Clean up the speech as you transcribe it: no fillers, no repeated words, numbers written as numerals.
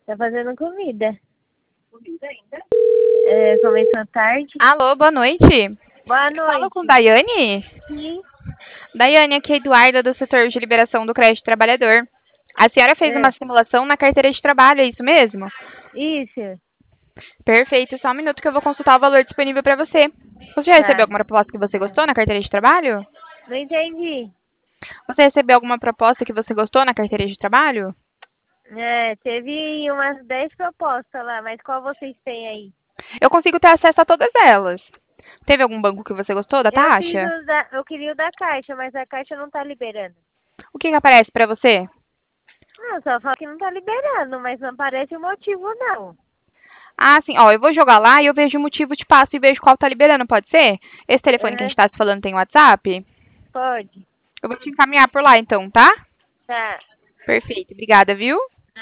Tá fazendo comida. Comida ainda? É, começou tarde. Alô, boa noite. Boa Eu falo noite. com Daiane? Sim. Daiane, aqui é Eduarda, do setor de liberação do crédito trabalhador. A senhora fez uma simulação na carteira de trabalho, é isso mesmo? Isso. Perfeito, só um minuto que eu vou consultar o valor disponível para você. Você já recebeu Tá. alguma proposta que você gostou na carteira de trabalho? Não entendi. Você recebeu alguma proposta que você gostou na carteira de trabalho? É, teve umas 10 propostas lá, mas qual vocês têm aí? Eu consigo ter acesso a todas elas. Teve algum banco que você gostou da taxa? Eu queria o da Caixa, mas a Caixa não tá liberando. O que aparece para você? Não, só fala que não tá liberando, mas não aparece o motivo, não. Ah, sim. Ó, eu vou jogar lá e eu vejo o motivo, te passo e vejo qual tá liberando, pode ser? Esse telefone que a Aham, gente tá se falando tem WhatsApp? pode. Eu vou te encaminhar por lá então, tá? Tá. Perfeito. Obrigada, viu?